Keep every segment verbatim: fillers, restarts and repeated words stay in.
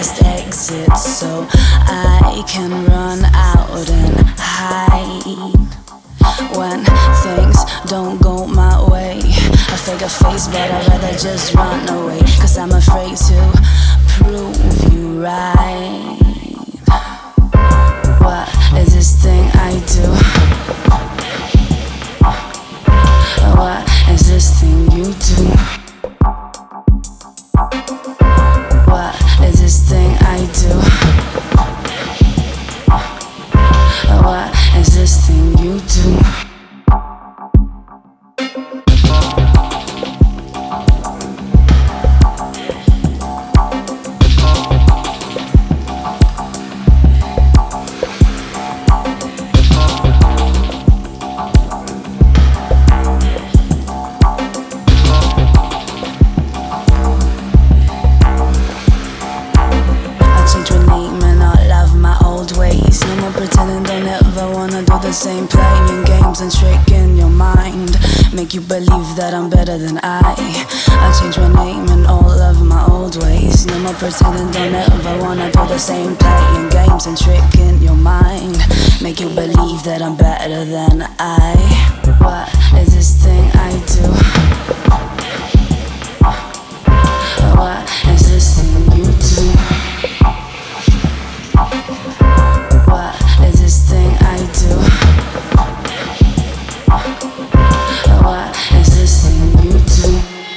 last exit so I can run out and hide. When things don't go my way, I fake a face, but I'd rather just run away, cause I'm afraid to prove you right. What is this thing I do? What is this thing you do? What is this thing I do? What is this thing you do? Pretending don't ever wanna do the same, playing games and tricking your mind, make you believe that I'm better than I. I changed my name and all of my old ways. No more pretending don't ever wanna do the same, playing games and tricking your mind, make you believe that I'm better than I. What is this thing I do? What is this thing you do? What is this thing I do? What is this thing you do?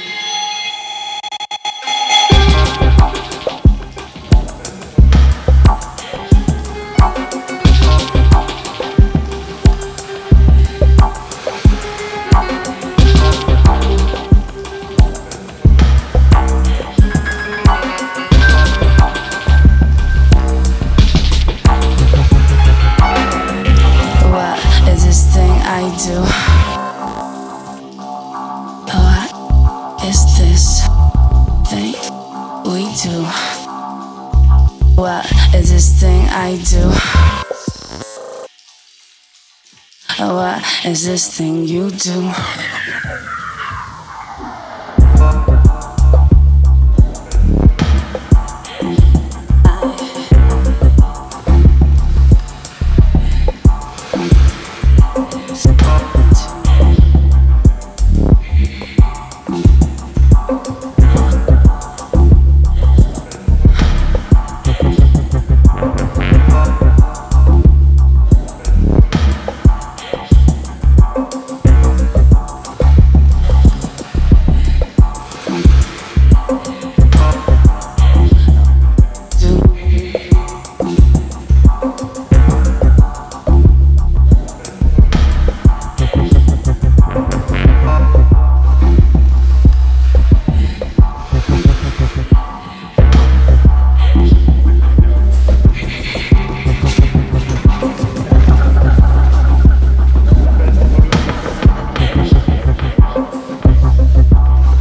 I do. What is this thing we do? What is this thing I do? What is this thing you do?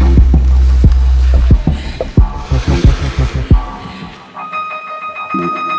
Thank